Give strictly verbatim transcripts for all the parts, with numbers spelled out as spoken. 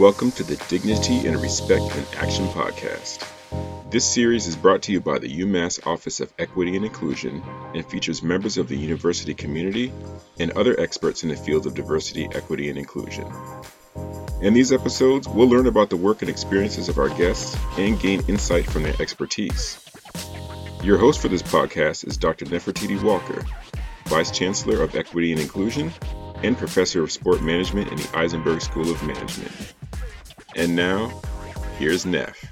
Welcome to the Dignity and Respect in Action podcast. This series is brought to you by the UMass Office of Equity and Inclusion and features members of the university community and other experts in the field of diversity, equity, and inclusion. In these episodes, we'll learn about the work and experiences of our guests and gain insight from their expertise. Your host for this podcast is Doctor Nefertiti Walker, Vice Chancellor of Equity and Inclusion and Professor of Sport Management in the Eisenberg School of Management. And now, here's Neff.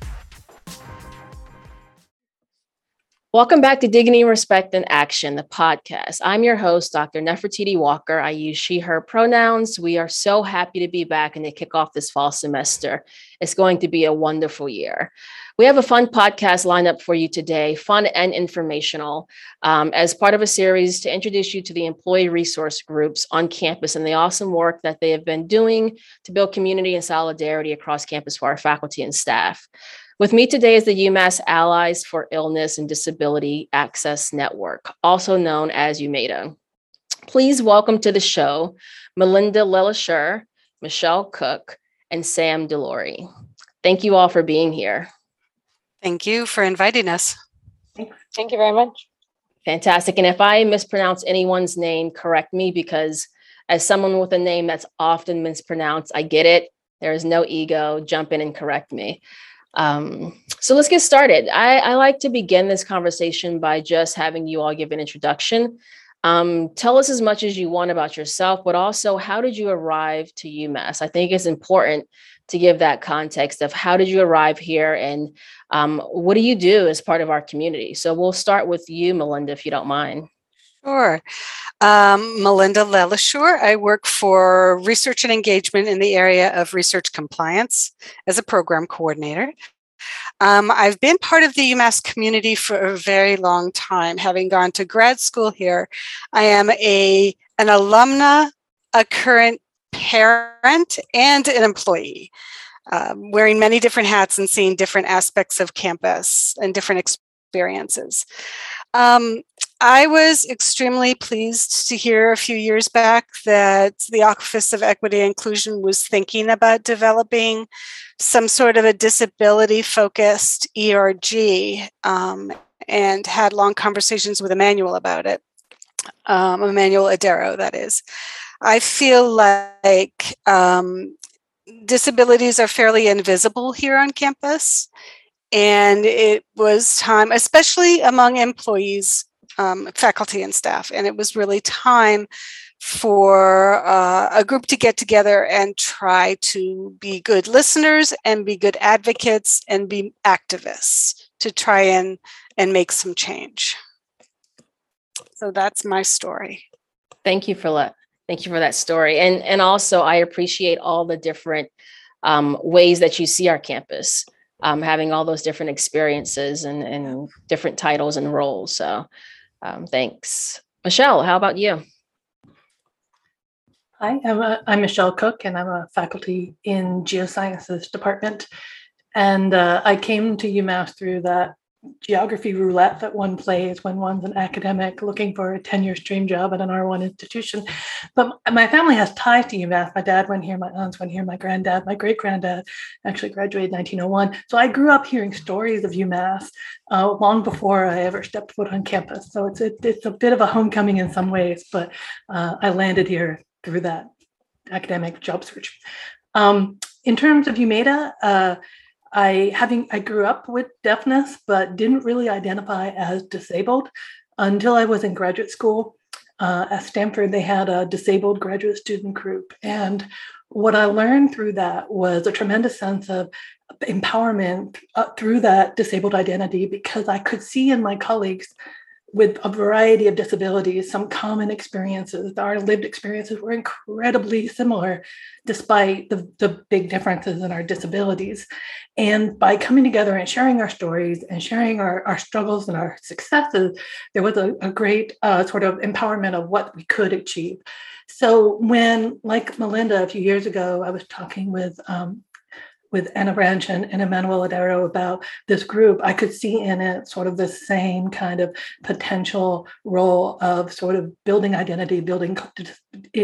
Welcome back to Dignity, Respect, and Action, the podcast. I'm your host, Doctor Nefertiti Walker. I use she, her pronouns. We are so happy to be back and to kick off this fall semester. It's going to be a wonderful year. We have a fun podcast lined up for you today, fun and informational, um, as part of a series to introduce you to the employee resource groups on campus and the awesome work that they have been doing to build community and solidarity across campus for our faculty and staff. With me today is the UMass Allies for Illness and Disability Access Network, also known as UMADA. Please welcome to the show, Melinda LeLacheur, Michelle Cook, and Sam Delory. Thank you all for being here. Thank you for inviting us. Thank you very much. Fantastic. And if I mispronounce anyone's name, correct me, because as someone with a name that's often mispronounced, I get it. There is no ego. Jump in and correct me. Um, so let's get started. I, I like to begin this conversation by just having you all give an introduction. Um, tell us as much as you want about yourself, but also how did you arrive to UMass? I think it's important to give that context of how did you arrive here and um, what do you do as part of our community? So we'll start with you, Melinda, if you don't mind. Sure. Um, Melinda LeLacheur. I work for research and engagement in the area of research compliance as a program coordinator. Um, I've been part of the UMass community for a very long time, having gone to grad school here. I am a an alumna, a current parent, and an employee, um, wearing many different hats and seeing different aspects of campus and different experiences. Um, I was extremely pleased to hear a few years back that the Office of Equity and Inclusion was thinking about developing some sort of a disability-focused E R G, um, and had long conversations with Emmanuel about it, um, Emmanuel Adero, that is. I feel like um, disabilities are fairly invisible here on campus, and it was time, especially among employees, um, faculty and staff, and it was really time for uh, a group to get together and try to be good listeners and be good advocates and be activists to try and, and make some change. So that's my story. Thank you for that. Thank you for that story. And, and also, I appreciate all the different um, ways that you see our campus, um, having all those different experiences and, and different titles and roles. So um, thanks. Michelle, how about you? Hi, I'm, a, I'm Michelle Cook, and I'm a faculty in Geosciences department. And uh, I came to UMass through that geography roulette that one plays when one's an academic looking for a tenure stream job at an R one institution. But my family has ties to UMass. My dad went here, my aunts went here, my granddad, my great-granddad actually graduated in nineteen oh one. So I grew up hearing stories of UMass uh, long before I ever stepped foot on campus. So it's, it, it's a bit of a homecoming in some ways, but uh, I landed here through that academic job search. Um, in terms of UMADA, uh, I having I grew up with deafness, but didn't really identify as disabled until I was in graduate school. Uh, at Stanford, they had a disabled graduate student group. And what I learned through that was a tremendous sense of empowerment uh, through that disabled identity, because I could see in my colleagues with a variety of disabilities, some common experiences. Our lived experiences were incredibly similar, despite the, the big differences in our disabilities. And by coming together and sharing our stories and sharing our, our struggles and our successes, there was a, a great uh, sort of empowerment of what we could achieve. So when, like Melinda, a few years ago, I was talking with um, with Anna Branch and, and Emmanuel Adero about this group, I could see in it sort of the same kind of potential role of sort of building identity, building in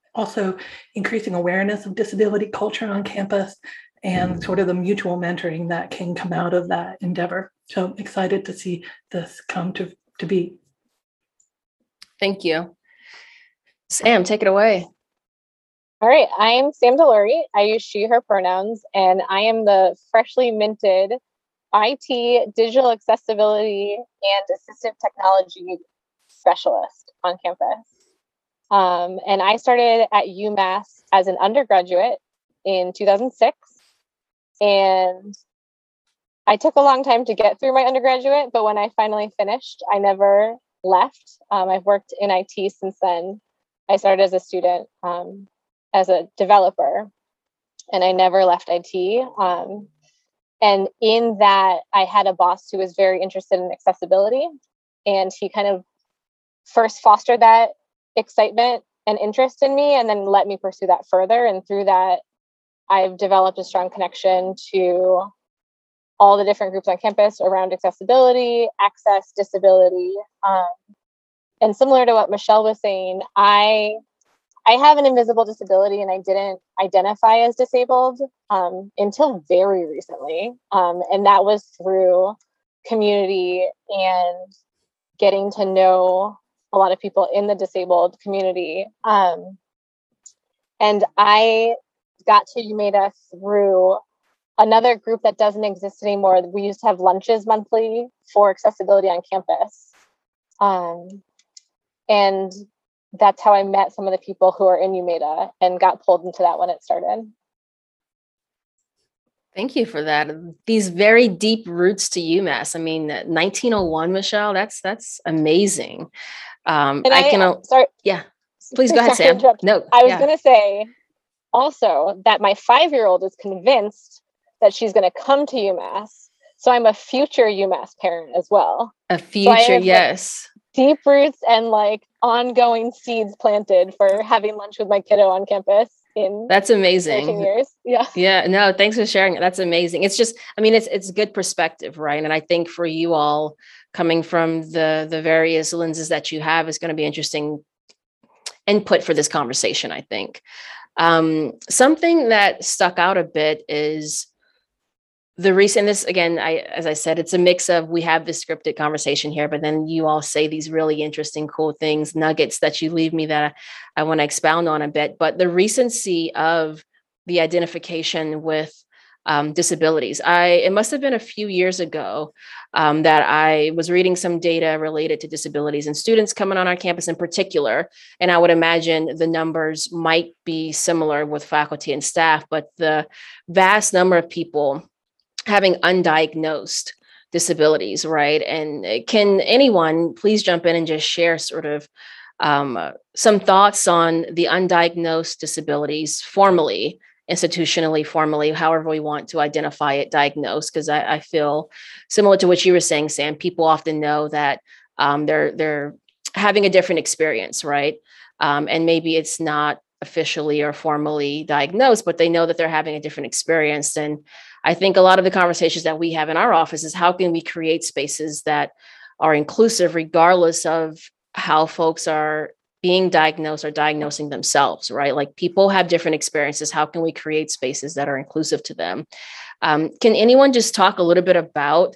also increasing awareness of disability culture on campus and sort of the mutual mentoring that can come out of that endeavor. So excited to see this come to, to be. Thank you. Sam, take it away. All right, I'm Sam Delury. I use she, her pronouns, and I am the freshly minted I T, digital accessibility, and assistive technology specialist on campus. Um, and I started at UMass as an undergraduate in two thousand six. And I took a long time to get through my undergraduate, but when I finally finished, I never left. Um, I've worked in I T since then. I started as a student, um, as a developer, and I never left I T. Um, and in that, I had a boss who was very interested in accessibility, and he kind of first fostered that excitement and interest in me, and then let me pursue that further. And through that, I've developed a strong connection to all the different groups on campus around accessibility, access, disability. Um, and similar to what Michelle was saying, I I have an invisible disability, and I didn't identify as disabled um, until very recently. Um, and that was through community and getting to know a lot of people in the disabled community. Um, and I got to UMADA through another group that doesn't exist anymore. We used to have lunches monthly for accessibility on campus. Um, and that's how I met some of the people who are in UMADA and got pulled into that when it started. Thank you for that. These very deep roots to UMass. I mean, nineteen oh one, Michelle, that's that's amazing. Um, and I, I can, uh, sorry. Yeah, please go ahead, Sam. No, I was yeah. going to say also that my five-year-old is convinced that she's going to come to UMass. So I'm a future UMass parent as well. A future, so have, yes. Like, deep roots and like ongoing seeds planted for having lunch with my kiddo on campus in that's amazing. thirteen years. Yeah. Yeah. No, thanks for sharing it. That's amazing. It's just, I mean, it's it's good perspective, right? And I think for you all coming from the the various lenses that you have is going to be interesting input for this conversation, I think. Um, something that stuck out a bit is the recent, this again, I, as I said, it's a mix of, we have this scripted conversation here, but then you all say these really interesting, cool things, nuggets that you leave me that I, I want to expound on a bit. But the recency of the identification with um, disabilities, I, it must have been a few years ago um, that I was reading some data related to disabilities and students coming on our campus in particular. And I would imagine the numbers might be similar with faculty and staff, but the vast number of people having undiagnosed disabilities, right? And can anyone please jump in and just share sort of um, uh, some thoughts on the undiagnosed disabilities formally, institutionally, formally, however we want to identify it, diagnose? Because I, I feel similar to what you were saying, Sam, people often know that um, they're they're having a different experience, right? Um, and maybe it's not officially or formally diagnosed, but they know that they're having a different experience. And I think a lot of the conversations that we have in our office is how can we create spaces that are inclusive, regardless of how folks are being diagnosed or diagnosing themselves, right? Like people have different experiences. How can we create spaces that are inclusive to them? Um, can anyone just talk a little bit about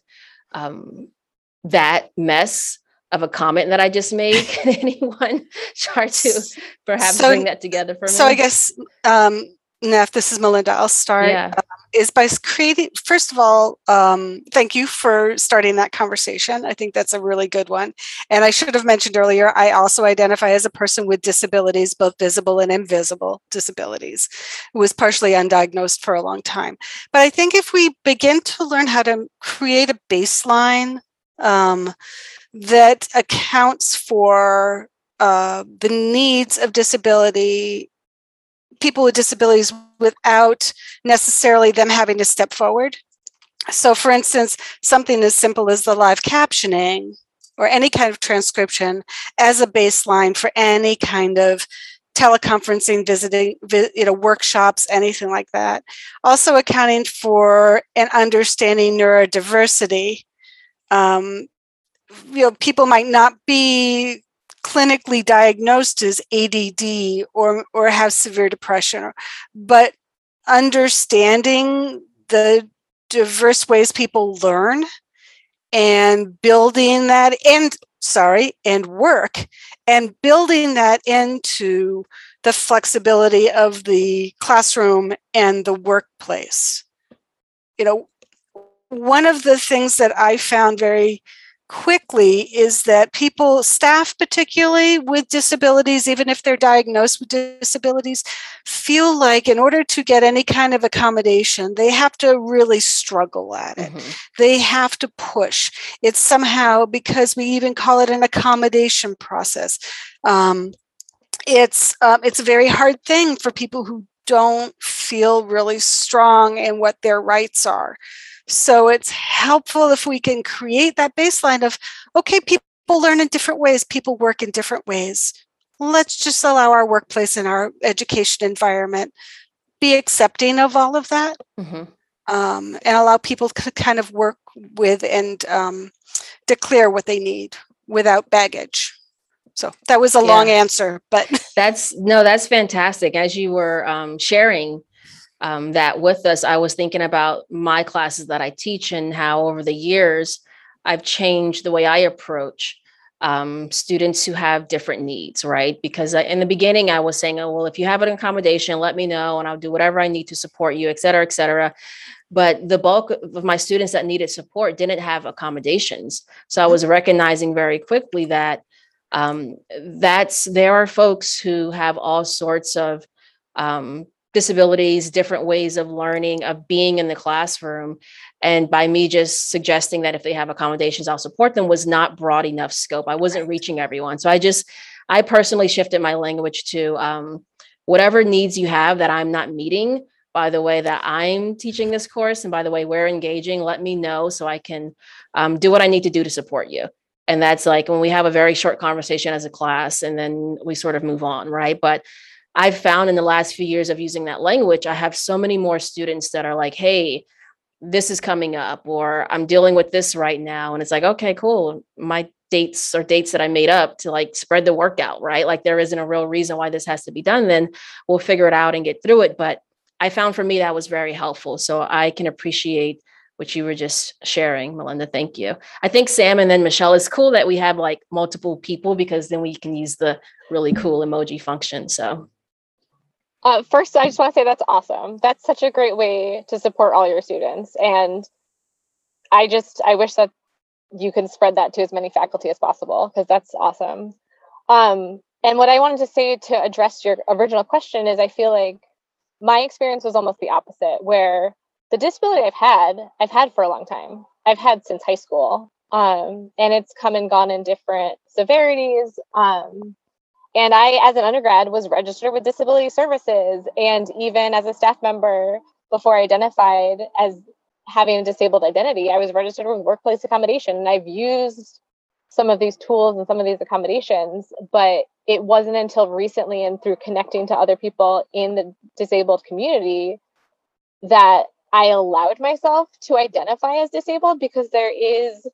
um, that mess of a comment that I just made? Can anyone try to perhaps so, bring that together for me? So I guess, um, Neff, this is Melinda. I'll start. Yeah. Um, is by creating, first of all, um, thank you for starting that conversation. I think that's a really good one. And I should have mentioned earlier, I also identify as a person with disabilities, both visible and invisible disabilities, who was partially undiagnosed for a long time. But I think if we begin to learn how to create a baseline um, that accounts for uh, the needs of disability, people with disabilities, without necessarily them having to step forward. So for instance, something as simple as the live captioning or any kind of transcription as a baseline for any kind of teleconferencing, visiting, you know, workshops, anything like that. Also accounting for and understanding neurodiversity. Um, you know, people might not be clinically diagnosed as A D D or, or have severe depression, but understanding the diverse ways people learn and building that and sorry, and work and building that into the flexibility of the classroom and the workplace. You know, one of the things that I found very quickly is that people, staff particularly with disabilities, even if they're diagnosed with disabilities, feel like in order to get any kind of accommodation, they have to really struggle at it. Mm-hmm. They have to push. It's somehow, because we even call it an accommodation process. Um, it's um, it's a very hard thing for people who don't feel really strong in what their rights are. So it's helpful if we can create that baseline of, okay, people learn in different ways, people work in different ways. Let's just allow our workplace and our education environment be accepting of all of that, mm-hmm. um, and allow people to kind of work with and um, declare what they need without baggage. So that was a yeah. long answer, but that's no, that's fantastic. As you were um, sharing Um, that with us, I was thinking about my classes that I teach and how over the years, I've changed the way I approach um, students who have different needs, right? Because I, in the beginning, I was saying, oh, well, if you have an accommodation, let me know and I'll do whatever I need to support you, et cetera, et cetera. But the bulk of my students that needed support didn't have accommodations. So I was recognizing very quickly that um, that's there are folks who have all sorts of um, disabilities, different ways of learning, of being in the classroom. And by me just suggesting that if they have accommodations, I'll support them was not broad enough scope. I wasn't reaching everyone. So I just, I personally shifted my language to um, whatever needs you have that I'm not meeting by the way that I'm teaching this course. And by the way, we're engaging, let me know so I can um, do what I need to do to support you. And that's like when we have a very short conversation as a class and then we sort of move on, right? But I've found in the last few years of using that language, I have so many more students that are like, hey, this is coming up, or I'm dealing with this right now. And it's like, okay, cool. My dates or dates that I made up to like spread the workout, right? Like there isn't a real reason why this has to be done. Then we'll figure it out and get through it. But I found for me that was very helpful. So I can appreciate what you were just sharing, Melinda. Thank you. I think Sam and then Michelle, it's cool that we have like multiple people because then we can use the really cool emoji function. So. Uh, first, I just want to say that's awesome. That's such a great way to support all your students. And I just, I wish that you could spread that to as many faculty as possible, because that's awesome. Um, and what I wanted to say to address your original question is I feel like my experience was almost the opposite, where the disability I've had, I've had for a long time. I've had since high school. Um, and it's come and gone in different severities. Um, And I, as an undergrad, was registered with Disability Services. And even as a staff member, before I identified as having a disabled identity, I was registered with Workplace Accommodation. And I've used some of these tools and some of these accommodations, but it wasn't until recently and through connecting to other people in the disabled community that I allowed myself to identify as disabled, because there is,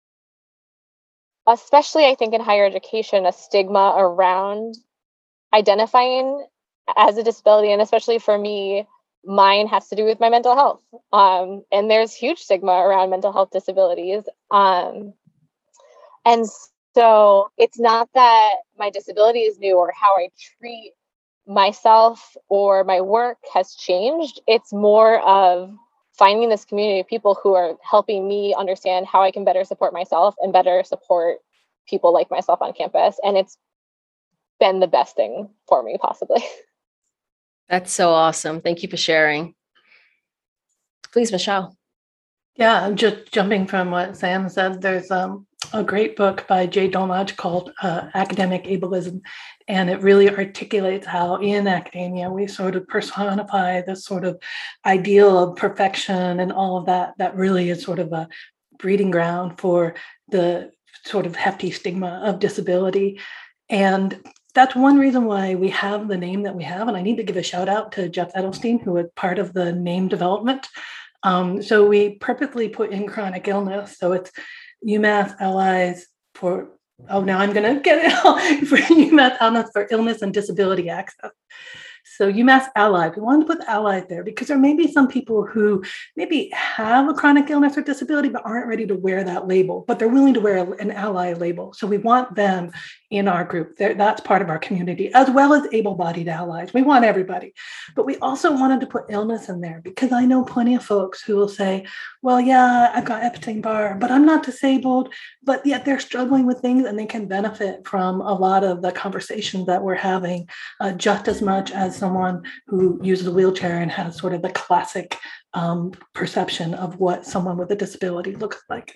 especially I think in higher education, a stigma around identifying as a disability. And especially for me, mine has to do with my mental health. Um, and there's huge stigma around mental health disabilities. Um, and so it's not that my disability is new or how I treat myself or my work has changed. It's more of finding this community of people who are helping me understand how I can better support myself and better support people like myself on campus. And it's been the best thing for me, possibly. That's so awesome. Thank you for sharing. Please, Michelle. Yeah, just jumping from what Sam said, there's um, a great book by Jay Dolmage called uh, Academic Ableism, and it really articulates how in academia we sort of personify this sort of ideal of perfection and all of that. That really is sort of a breeding ground for the sort of hefty stigma of disability. And that's one reason why we have the name that we have. And I need to give a shout out to Jeff Edelstein, who was part of the name development. Um, so we purposely put in chronic illness. So it's UMass Allies for oh, now I'm going to get it all for UMass for illness and disability access. So UMass Allied, we wanted to put Allied there because there may be some people who maybe have a chronic illness or disability, but aren't ready to wear that label, but they're willing to wear an Ally label. So we want them in our group. They're, that's part of our community, as well as able-bodied allies. We want everybody. But we also wanted to put illness in there because I know plenty of folks who will say, well, yeah, I've got Epstein-Barr, but I'm not disabled, but yet they're struggling with things and they can benefit from a lot of the conversations that we're having uh, just as much as someone who uses a wheelchair and has sort of the classic um, perception of what someone with a disability looks like.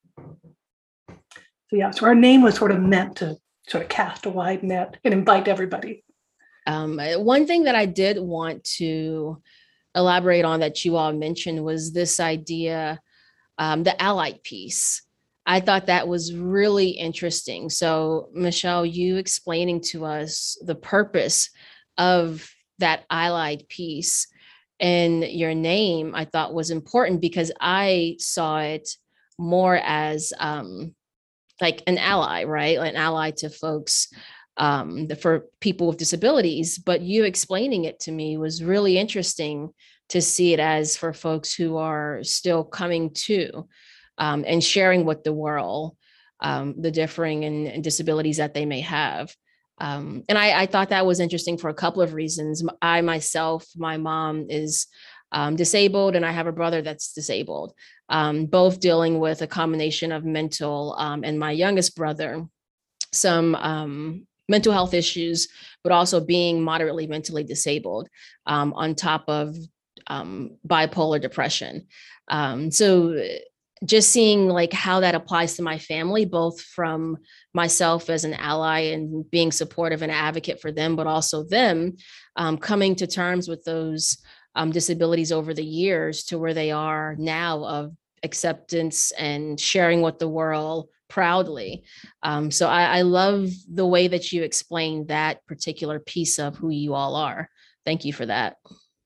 So yeah, so our name was sort of meant to sort of cast a wide net and invite everybody. Um, one thing that I did want to elaborate on that you all mentioned was this idea, um, the allied piece. I thought that was really interesting. So Michelle, you explaining to us the purpose of that allied piece in your name, I thought was important because I saw it more as um, like an ally, right? An ally to folks, um, the, for people with disabilities. But you explaining it to me was really interesting to see it as for folks who are still coming to um, and sharing with the world um, the differing and, and disabilities that they may have. Um, and I, I thought that was interesting for a couple of reasons. I myself, my mom is um, disabled, and I have a brother that's disabled, um, both dealing with a combination of mental um, and my youngest brother, some um, mental health issues, but also being moderately mentally disabled um, on top of um, bipolar depression. Um, so just seeing like how that applies to my family, both from myself as an ally and being supportive and advocate for them, but also them um, coming to terms with those um, disabilities over the years to where they are now of acceptance and sharing with the world proudly. Um, so I, I love the way that you explained that particular piece of who you all are. Thank you for that.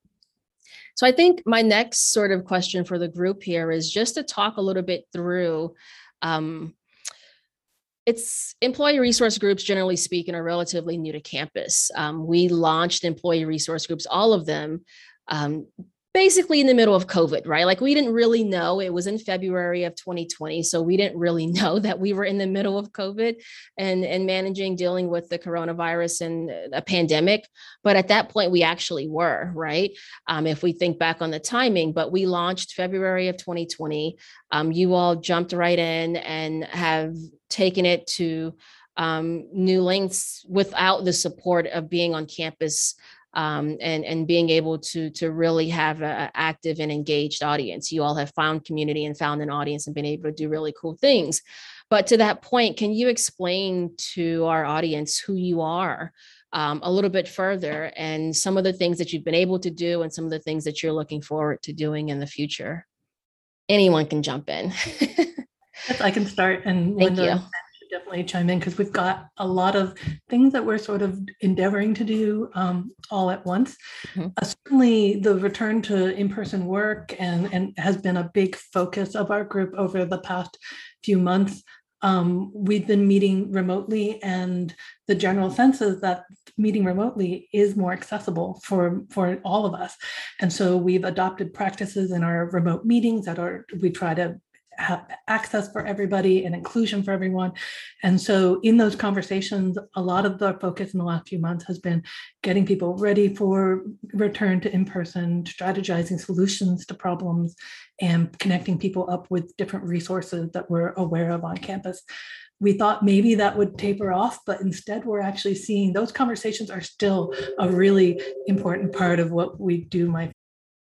So I think my next sort of question for the group here is just to talk a little bit through, um, it's employee resource groups, generally speaking, are relatively new to campus. Um, we launched employee resource groups, all of them, um, basically in the middle of COVID, right? Like we didn't really know. It was in February of twenty twenty. So we didn't really know that we were in the middle of COVID and, and managing, dealing with the coronavirus and a pandemic. But at that point, we actually were, right? Um, if we think back on the timing, but we launched February of twenty twenty. Um, you all jumped right in and have taken it to um, new lengths without the support of being on campus Um, and, and being able to, to really have an active and engaged audience. You all have found community and found an audience and been able to do really cool things. But to that point, can you explain to our audience who you are um, a little bit further and some of the things that you've been able to do and some of the things that you're looking forward to doing in the future? Anyone can jump in. Yes, I can start. And Thank Linda, you. Definitely chime in because we've got a lot of things that we're sort of endeavoring to do um, all at once. Mm-hmm. Uh, certainly the return to in-person work and, and has been a big focus of our group over the past few months. Um, we've been meeting remotely, and the general sense is that meeting remotely is more accessible for, for all of us. And so we've adopted practices in our remote meetings that are, we try to have access for everybody and inclusion for everyone. And so in those conversations, a lot of the focus in the last few months has been getting people ready for return to in-person, strategizing solutions to problems, and connecting people up with different resources that we're aware of on campus. We thought maybe that would taper off, but instead we're actually seeing those conversations are still a really important part of what we do. My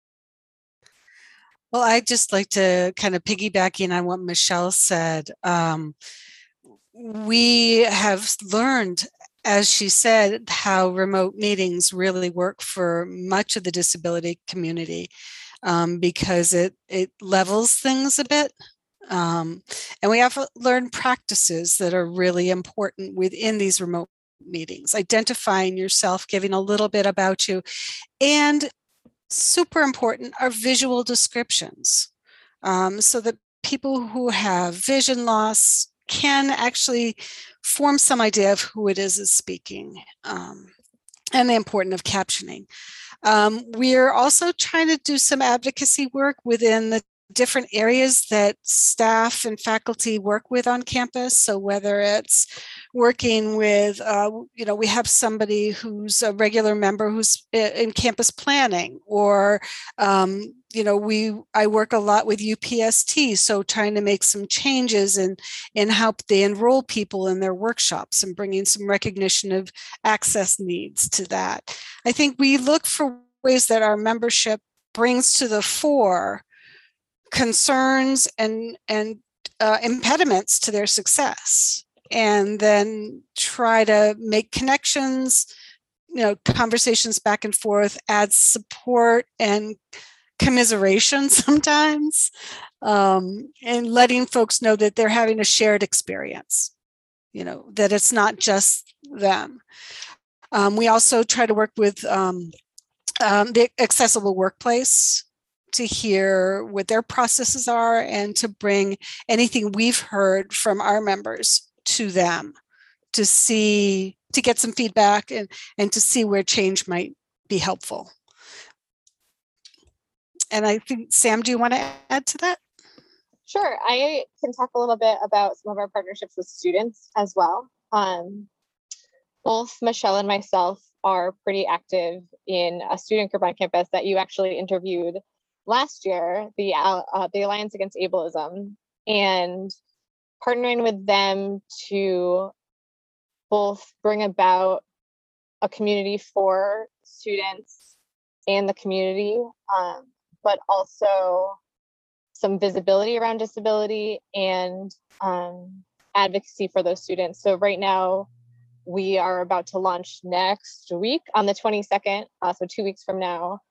Well, I'd just like to kind of piggyback in on what Michelle said. Um, we have learned, as she said, how remote meetings really work for much of the disability community um, because it, it levels things a bit. Um, and we have learned practices that are really important within these remote meetings, identifying yourself, giving a little bit about you, and super important are visual descriptions um, so that people who have vision loss can actually form some idea of who it is is speaking, um, and the importance of captioning. Um, we're also trying to do some advocacy work within the different areas that staff and faculty work with on campus. So whether it's working with, uh, you know, we have somebody who's a regular member who's in campus planning, or, um, you know, we I work a lot with U P S T, so trying to make some changes in, in how they enroll people in their workshops and bringing some recognition of access needs to that. I think we look for ways that our membership brings to the fore concerns and and uh, impediments to their success, and then try to make connections, you know, conversations back and forth, add support and commiseration sometimes, um, and letting folks know that they're having a shared experience, you know, that it's not just them. Um, we also try to work with um, um, the Accessible Workplace to hear what their processes are and to bring anything we've heard from our members to them, to see, to get some feedback and, and to see where change might be helpful. And I think, Sam, do you want to add to that? Sure. I can talk a little bit about some of our partnerships with students as well. Um, both Michelle and myself are pretty active in a student group on campus that you actually interviewed last year, the uh, the Alliance Against Ableism, and partnering with them to both bring about a community for students and the community, um, but also some visibility around disability and um, advocacy for those students. So right now, we are about to launch next week on the twenty-second, uh, so two weeks from now,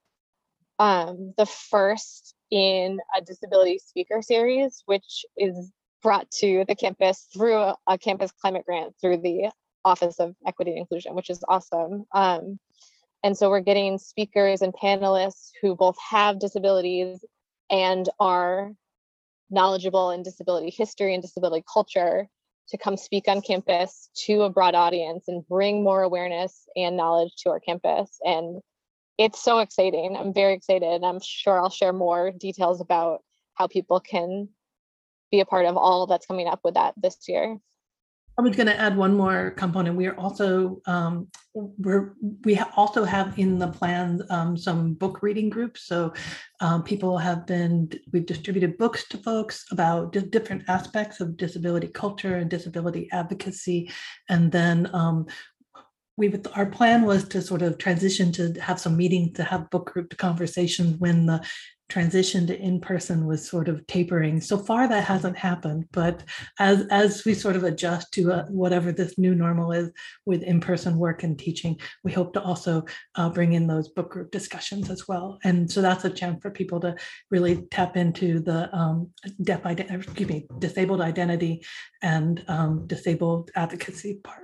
um, the first in a disability speaker series, which is brought to the campus through a, a campus climate grant through the Office of Equity and Inclusion, which is awesome. Um, and so we're getting speakers and panelists who both have disabilities and are knowledgeable in disability history and disability culture to come speak on campus to a broad audience and bring more awareness and knowledge to our campus. And it's so exciting. I'm very excited. I'm sure I'll share more details about how people can be a part of all that's coming up with that this year. I was going to add one more component. We are also um, we're we ha- also have in the plan um, some book reading groups. So um, people have been we've distributed books to folks about di- different aspects of disability culture and disability advocacy, and then um, we our plan was to sort of transition to have some meetings to have book group conversations when the transition to in-person was sort of tapering. So far that hasn't happened, but as as we sort of adjust to uh, whatever this new normal is with in-person work and teaching, we hope to also uh, bring in those book group discussions as well. And so that's a chance for people to really tap into the um, deaf ident- excuse me, disabled identity and um, disabled advocacy part.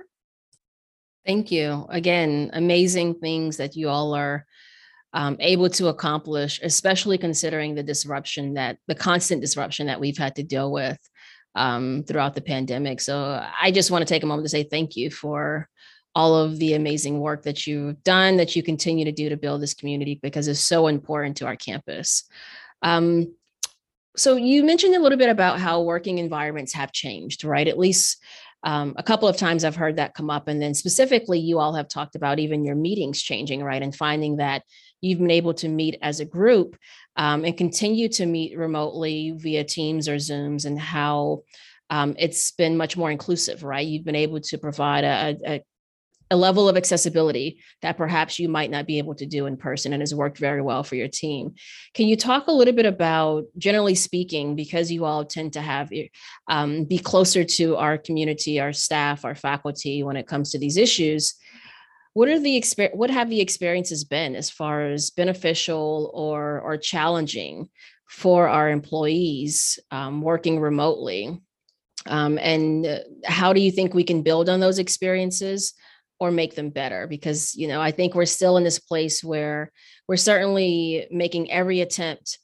Thank you. Again, amazing things that you all are Um, able to accomplish, especially considering the disruption that the constant disruption that we've had to deal with um, throughout the pandemic. So I just want to take a moment to say thank you for all of the amazing work that you've done, that you continue to do to build this community, because it's so important to our campus. Um, so you mentioned a little bit about how working environments have changed, right? At least Um, a couple of times I've heard that come up. And then specifically, you all have talked about even your meetings changing, right? And finding that you've been able to meet as a group um, and continue to meet remotely via Teams or Zooms, and how um, it's been much more inclusive, right? You've been able to provide a, a, a level of accessibility that perhaps you might not be able to do in person, and has worked very well for your team. Can you talk a little bit about, generally speaking, because you all tend to have um, be closer to our community, our staff, our faculty when it comes to these issues? What are the exper- what have the experiences been as far as beneficial or or challenging for our employees um, working remotely? Um, and how do you think we can build on those experiences or make them better? Because, you know, I think we're still in this place where we're certainly making every attempt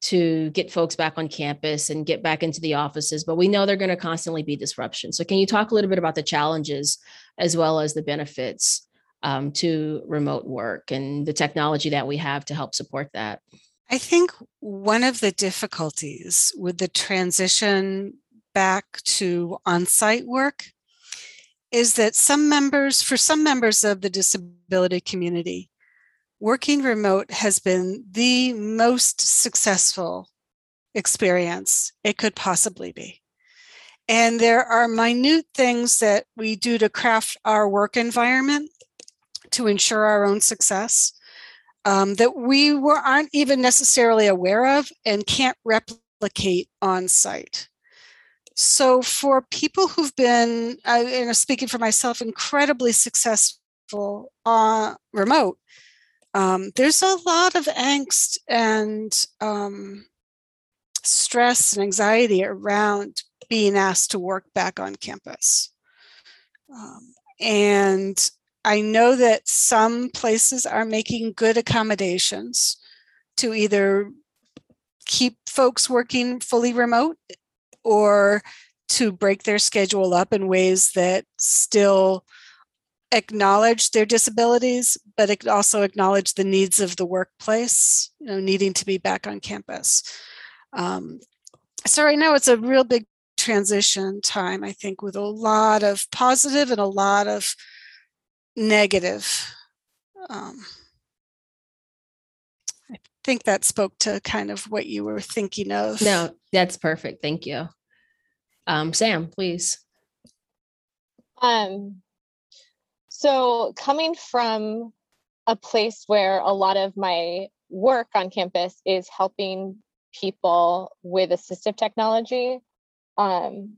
to get folks back on campus and get back into the offices, but we know they're going to constantly be disruptions. So can you talk a little bit about the challenges as well as the benefits um, to remote work and the technology that we have to help support that? I think one of the difficulties with the transition back to on-site work is that some members, for some members of the disability community, working remote has been the most successful experience it could possibly be. And there are minute things that we do to craft our work environment to ensure our own success um, that we were, aren't even necessarily aware of and can't replicate on site. So for people who've been, uh, you know, speaking for myself, incredibly successful uh, remote, Um, there's a lot of angst and um, stress and anxiety around being asked to work back on campus. Um, and I know that some places are making good accommodations to either keep folks working fully remote or to break their schedule up in ways that still acknowledge their disabilities, but it also acknowledge the needs of the workplace, you know, needing to be back on campus. Um, so right now it's a real big transition time, I think, with a lot of positive and a lot of negative. Um, I think that spoke to kind of what you were thinking of. No, that's perfect. Thank you. Um, Sam, please. Um, So coming from a place where a lot of my work on campus is helping people with assistive technology, um,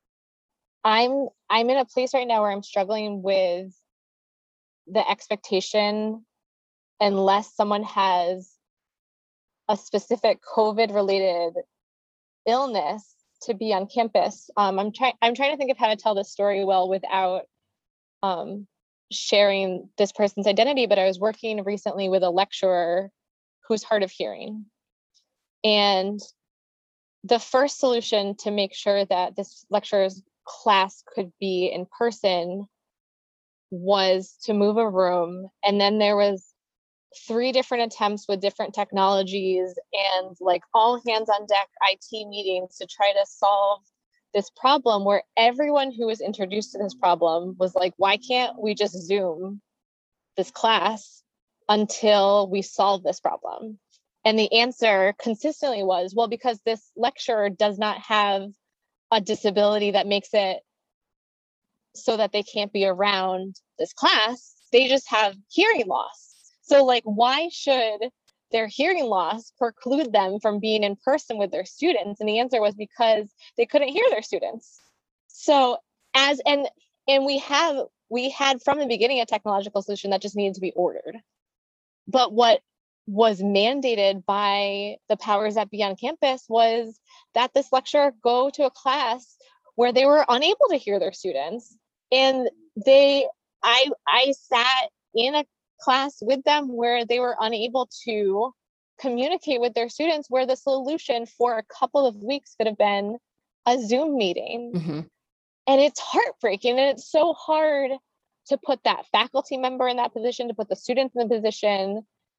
I'm I'm in a place right now where I'm struggling with the expectation, unless someone has a specific COVID-related illness, to be on campus. Um, I'm trying I'm trying to think of how to tell this story well without um, sharing this person's identity, but I was working recently with a lecturer who's hard of hearing. And the first solution to make sure that this lecturer's class could be in person was to move a room. And then there was three different attempts with different technologies and like all hands on deck I T meetings to try to solve this problem, where everyone who was introduced to this problem was like, why can't we just Zoom this class until we solve this problem? And the answer consistently was, well, because this lecturer does not have a disability that makes it so that they can't be around this class. They just have hearing loss. So like, why should their hearing loss preclude them from being in person with their students? And the answer was because they couldn't hear their students. So as, and, and we have, we had from the beginning a technological solution that just needed to be ordered. But what was mandated by the powers that be on campus was that this lecturer go to a class where they were unable to hear their students. And they, I, I sat in a class with them where they were unable to communicate with their students, where the solution for a couple of weeks could have been a Zoom meeting. Mm-hmm. And it's heartbreaking. And it's so hard to put that faculty member in that position, to put the students in the position.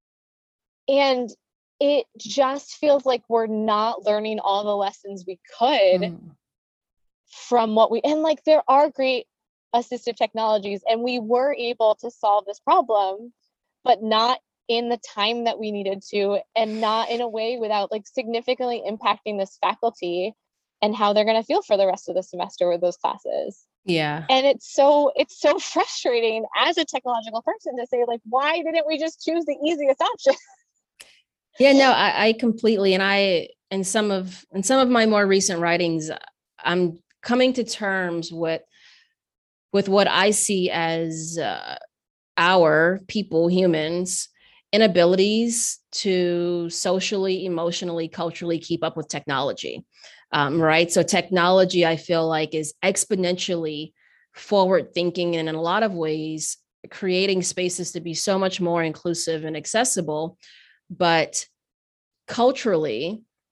And it just feels like we're not learning all the lessons we could mm. from what we, and like there are great assistive technologies and we were able to solve this problem, but not in the time that we needed to, and not in a way without like significantly impacting this faculty and how they're going to feel for the rest of the semester with those classes. Yeah. And it's so, it's so frustrating as a technological person to say like, why didn't we just choose the easiest option? Yeah, no, I, I completely, and I, in some of, in some of my more recent writings, I'm coming to terms with, with what I see as uh, our people, humans, inabilities to socially, emotionally, culturally keep up with technology, um, right? So technology, I feel like, is exponentially forward thinking, and in a lot of ways, creating spaces to be so much more inclusive and accessible. But culturally,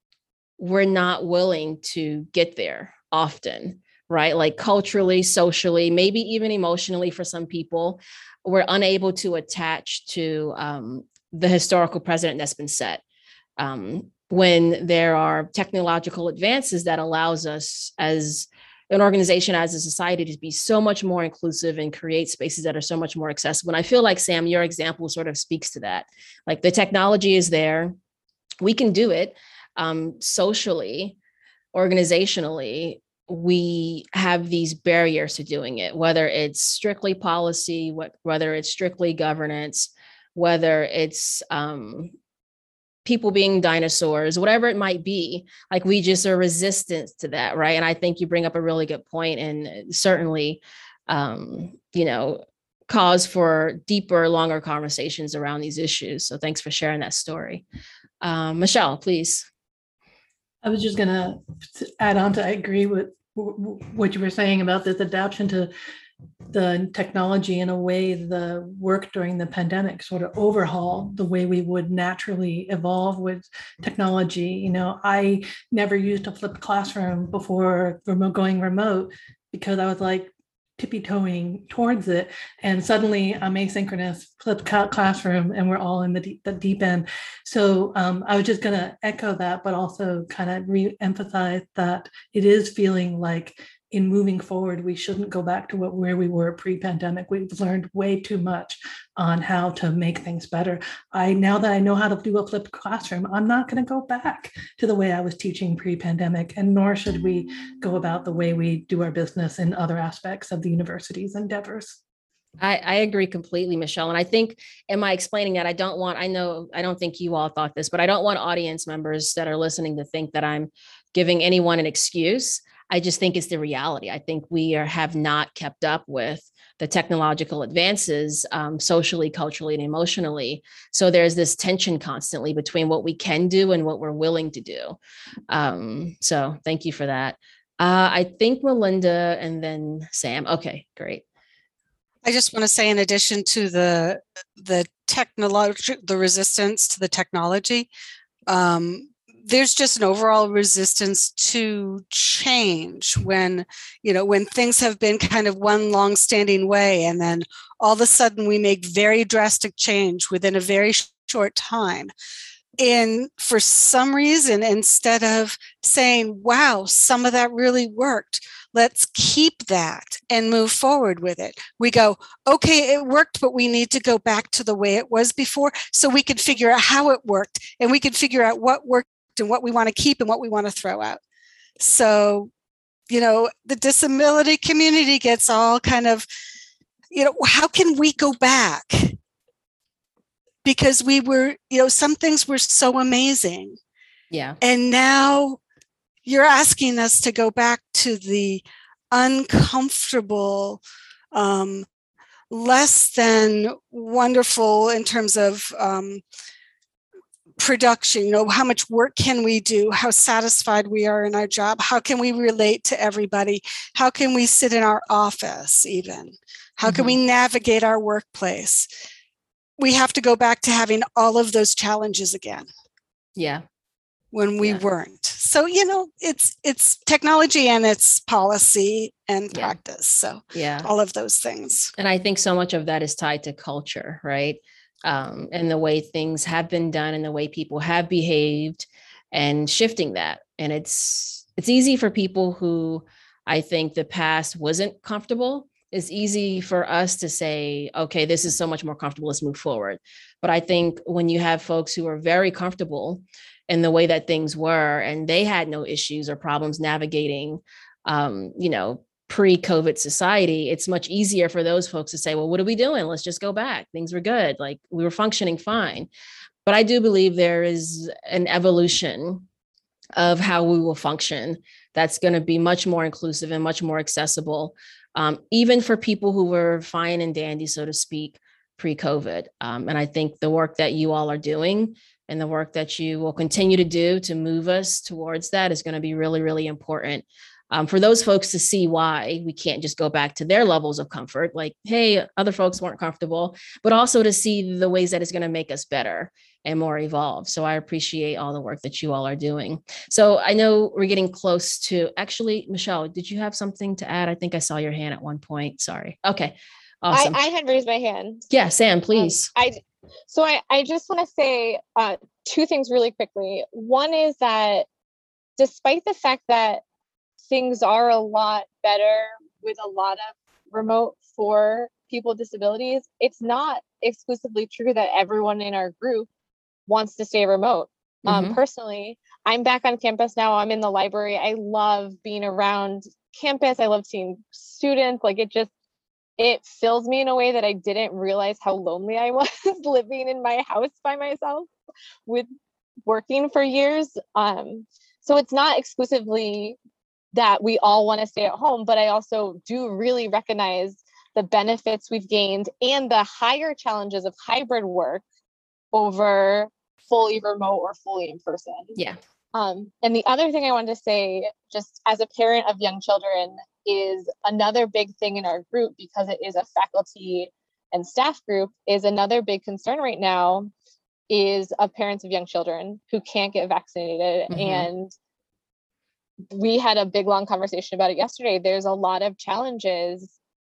we're not willing to get there often, right? Like culturally, socially, maybe even emotionally for some people, we're unable to attach to um, the historical precedent that's been set. Um, when there are technological advances that allows us as an organization, as a society, to be so much more inclusive and create spaces that are so much more accessible. And I feel like, Sam, your example sort of speaks to that. Like the technology is there, we can do it um, socially, organizationally. We have these barriers to doing it, whether it's strictly policy, whether it's strictly governance, whether it's um, people being dinosaurs, whatever it might be. Like we just are resistant to that, right? And I think you bring up a really good point, and certainly, um, you know, cause for deeper, longer conversations around these issues. So thanks for sharing that story. Um, Michelle, please. I was just going to add on to, I agree with what you were saying about this adaptation to the technology. In a way, the work during the pandemic sort of overhauled the way we would naturally evolve with technology. You know, I never used a flipped classroom before remote going remote because I was like tippy-toeing towards it, and suddenly I'm asynchronous flipped classroom and we're all in the deep, the deep end. So um, I was just going to echo that, but also kind of re-emphasize that it is feeling like in moving forward, we shouldn't go back to what where we were pre-pandemic. We've learned way too much on how to make things better. I now that I know how to do a flipped classroom, I'm not going to go back to the way I was teaching pre-pandemic, and nor should we go about the way we do our business in other aspects of the university's endeavors. I, I agree completely, Michelle. And I think, am I explaining that? I don't want, I know, I don't think you all thought this, but I don't want audience members that are listening to think that I'm giving anyone an excuse. I just think it's the reality. I think we are, have not kept up with the technological advances um, socially, culturally, and emotionally. So there's this tension constantly between what we can do and what we're willing to do. Um, so thank you for that. Uh, I think Melinda and then Sam. Okay, great. I just want to say, in addition to the the technology, the resistance to the technology, um, there's just an overall resistance to change when, you know, when things have been kind of one long-standing way, and then all of a sudden we make very drastic change within a very short time. And for some reason, instead of saying, wow, some of that really worked, let's keep that and move forward with it, we go, okay, it worked, but we need to go back to the way it was before so we can figure out how it worked, and we can figure out what worked and what we want to keep and what we want to throw out. So, you know, the disability community gets all kind of, you know, how can we go back? Because we were, you know, some things were so amazing. Yeah. And now you're asking us to go back to the uncomfortable, um, less than wonderful in terms of um, production. You know, how much work can we do? How satisfied we are in our job? How can we relate to everybody? How can we sit in our office even? How mm-hmm. can we navigate our workplace? We have to go back to having all of those challenges again. Yeah. When we yeah. weren't. So, you know, it's it's technology and it's policy and yeah. practice. So yeah, all of those things. And I think so much of that is tied to culture, right? Um, and the way things have been done and the way people have behaved, and shifting that. And it's it's easy for people who I think the past wasn't comfortable. It's easy for us to say, okay, this is so much more comfortable, let's move forward. But I think when you have folks who are very comfortable in the way that things were, and they had no issues or problems navigating, um, you know, pre-COVID society, it's much easier for those folks to say, well, what are we doing? Let's just go back. Things were good. Like we were functioning fine. But I do believe there is an evolution of how we will function that's going to be much more inclusive and much more accessible, um, even for people who were fine and dandy, so to speak, pre-COVID. Um, and I think the work that you all are doing and the work that you will continue to do to move us towards that is going to be really, really important um, for those folks to see why we can't just go back to their levels of comfort. Like, hey, other folks weren't comfortable, but also to see the ways that it's going to make us better and more evolved. So I appreciate all the work that you all are doing. So I know we're getting close to, actually, Michelle, did you have something to add? I think I saw your hand at one point. Sorry. Okay. Awesome. I, I had raised my hand. Yeah, Sam, please. Um, I so I, I just want to say uh, two things really quickly. One is that despite the fact that things are a lot better with a lot of remote for people with disabilities, it's not exclusively true that everyone in our group wants to stay remote. Mm-hmm. Um, personally, I'm back on campus now. I'm in the library. I love being around campus. I love seeing students. Like it just, it fills me in a way that I didn't realize how lonely I was living in my house by myself with working for years. Um, so it's not exclusively that we all want to stay at home, but I also do really recognize the benefits we've gained and the higher challenges of hybrid work over fully remote or fully in person. Yeah. Um, and the other thing I wanted to say, just as a parent of young children, is another big thing in our group, because it is a faculty and staff group, is another big concern right now is of parents of young children who can't get vaccinated. Mm-hmm. And we had a big, long conversation about it yesterday. There's a lot of challenges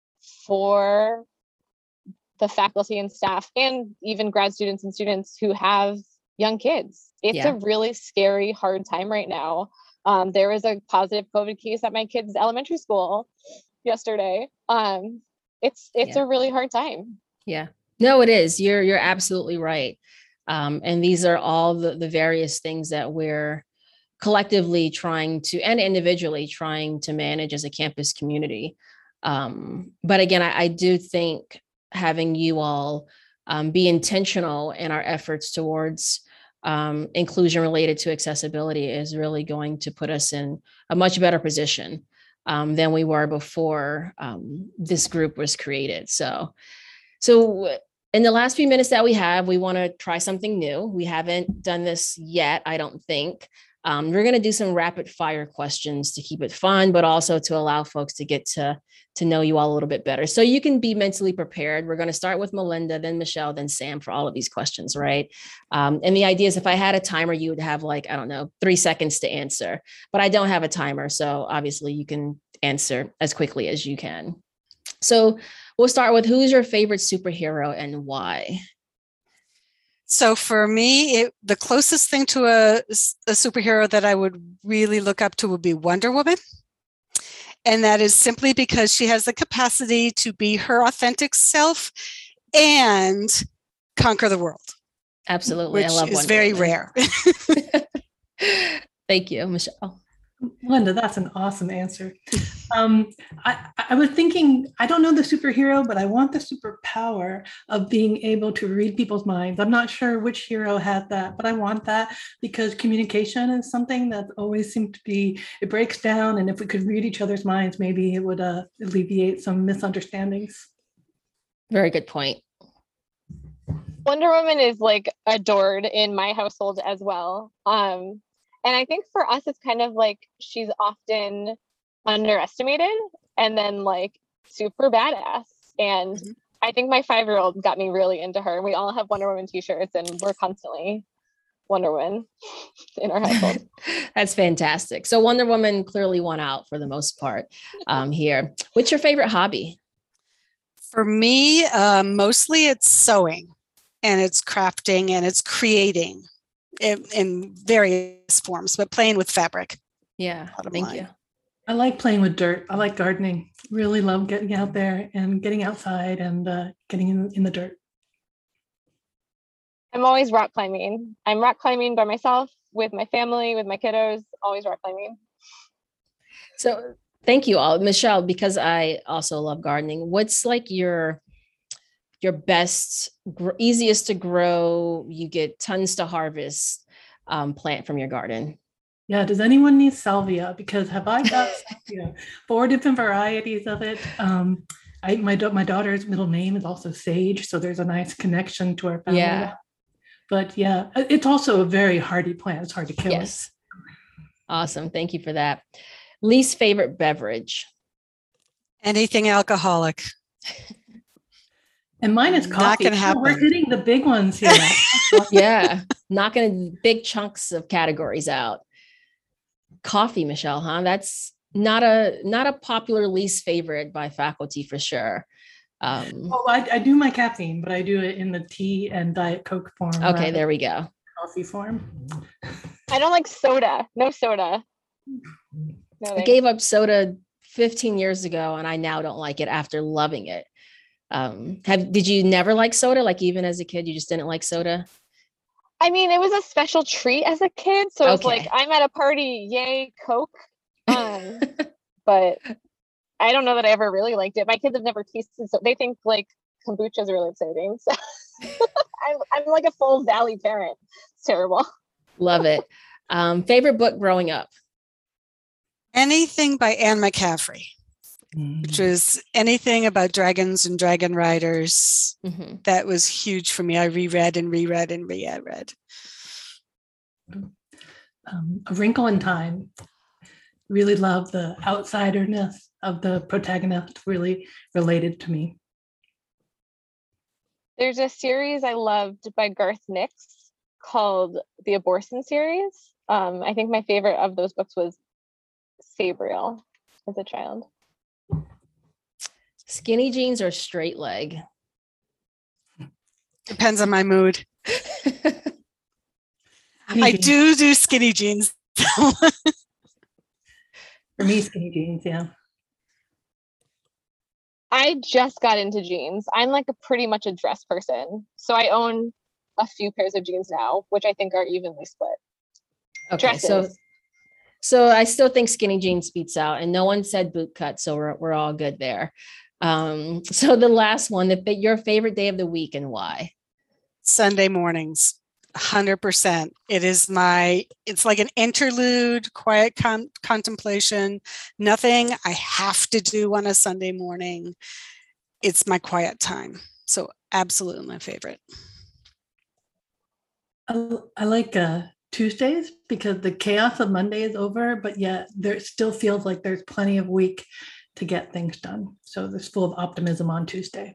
for the faculty and staff and even grad students and students who have young kids. It's yeah. a really scary, hard time right now. Um, there was a positive COVID case at my kid's elementary school yesterday. Um, it's it's yeah. a really hard time. Yeah, no, it is. You're you're absolutely right. Um, and these are all the, the various things that we're collectively trying to, and individually trying to manage as a campus community. Um, but again, I, I do think having you all um, be intentional in our efforts towards um, inclusion related to accessibility is really going to put us in a much better position um, than we were before um, this group was created. So, so in the last few minutes that we have, we want to try something new. We haven't done this yet, I don't think. Um, we're going to do some rapid fire questions to keep it fun, but also to allow folks to get to, to know you all a little bit better. So you can be mentally prepared. We're going to start with Melinda, then Michelle, then Sam for all of these questions, right? Um, and the idea is if I had a timer, you would have like, I don't know, three seconds to answer, but I don't have a timer. So obviously you can answer as quickly as you can. So we'll start with, who's your favorite superhero and why? So for me, it, the closest thing to a, a superhero that I would really look up to would be Wonder Woman. And that is simply because she has the capacity to be her authentic self and conquer the world. Absolutely. Which I love is Wonder very Woman. rare. Thank you, Michelle. Linda, that's an awesome answer. Um, I, I was thinking, I don't know the superhero, but I want the superpower of being able to read people's minds. I'm not sure which hero has that, but I want that because communication is something that always seems to be, it breaks down. And if we could read each other's minds, maybe it would uh, alleviate some misunderstandings. Very good point. Wonder Woman is like adored in my household as well. Um, And I think for us, it's kind of like she's often underestimated and then like super badass. And mm-hmm. I think my five-year-old got me really into her. We all have Wonder Woman t-shirts and we're constantly Wonder Woman in our household. That's fantastic. So Wonder Woman clearly won out for the most part um, here. What's your favorite hobby? For me, uh, mostly it's sewing and it's crafting and it's creating. In, in various forms, but playing with fabric. Yeah, thank line. you. I like playing with dirt. I like gardening. Really love getting out there and getting outside and uh, getting in, in the dirt. I'm always rock climbing. I'm rock climbing by myself, with my family, with my kiddos, always rock climbing. So thank you all. Michelle, because I also love gardening, what's like your your best, gr- easiest to grow, you get tons to harvest um, plant from your garden? Yeah. Does anyone need salvia? Because have I got salvia? Four different varieties of it. Um, I, my, my daughter's middle name is also Sage. So there's a nice connection to our family. Yeah. But yeah, it's also a very hardy plant. It's hard to kill. Yes. It. Awesome. Thank you for that. Least favorite beverage? Anything alcoholic. And mine is coffee. Not gonna happen. Oh, we're hitting the big ones here. Yeah, knocking big chunks of categories out. Coffee, Michelle, huh? That's not a not a popular least favorite by faculty for sure. Um, oh, I, I do my caffeine, but I do it in the tea and Diet Coke form. Okay, there we go. Coffee form. I don't like soda. No soda. No, I gave up soda fifteen years ago, and I now don't like it after loving it. Um, have did you never like soda? Like even as a kid, you just didn't like soda? I mean, it was a special treat as a kid. So it's Okay. like, I'm at a party, yay, Coke. Um, but I don't know that I ever really liked it. My kids have never tasted, so they think like kombucha is really exciting. So I'm, I'm like a full Valley parent. It's terrible. Love it. Um, favorite book growing up? Anything by Anne McCaffrey, which was anything about dragons and dragon riders. Mm-hmm. That was huge for me. I reread and reread and reread. Um, A Wrinkle in Time. Really love the outsiderness of the protagonist, really related to me. There's a series I loved by Garth Nix called the Abortion series. Um, I think my favorite of those books was Sabriel as a child. Skinny jeans or straight leg? Depends on my mood. I jeans. do do skinny jeans. For me, skinny jeans, yeah. I just got into jeans. I'm like a pretty much a dress person. So I own a few pairs of jeans now, which I think are evenly split. Okay, Dresses. so so I still think skinny jeans beats out, and no one said boot cut, so we're we're all good there. Um, so the last one, the, your favorite day of the week and why? Sunday mornings. one hundred percent. It is my, it's like an interlude, quiet con- contemplation, nothing I have to do on a Sunday morning. It's my quiet time. So absolutely my favorite. I, I like uh, Tuesdays because the chaos of Monday is over, but yet there still feels like there's plenty of week to get things done. So there's full of optimism on Tuesday.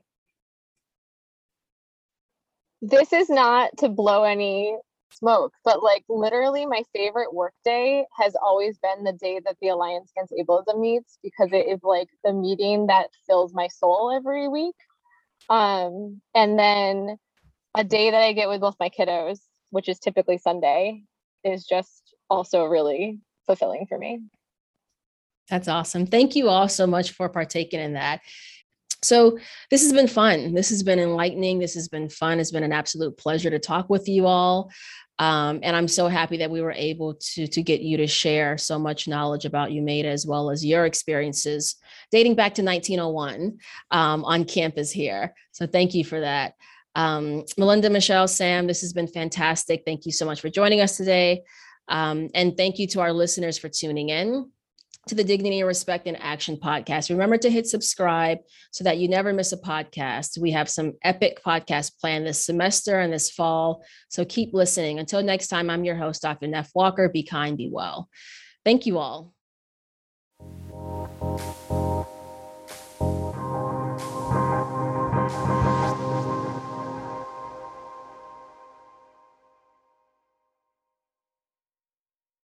This is not to blow any smoke, but like literally my favorite work day has always been the day that the Alliance Against Ableism meets, because it is like the meeting that fills my soul every week. Um, and then a day that I get with both my kiddos, which is typically Sunday, is just also really fulfilling for me. That's awesome. Thank you all so much for partaking in that. So this has been fun. This has been enlightening. This has been fun. It's been an absolute pleasure to talk with you all. Um, and I'm so happy that we were able to, to get you to share so much knowledge about UMAITA, as well as your experiences dating back to nineteen oh one um, on campus here. So thank you for that. Um, Melinda, Michelle, Sam, this has been fantastic. Thank you so much for joining us today. Um, and thank you to our listeners for tuning in to the Dignity, Respect, and Action podcast. Remember to hit subscribe so that you never miss a podcast. We have some epic podcasts planned this semester and this fall, so keep listening. Until next time, I'm your host, Doctor Neff Walker. Be kind, be well. Thank you all.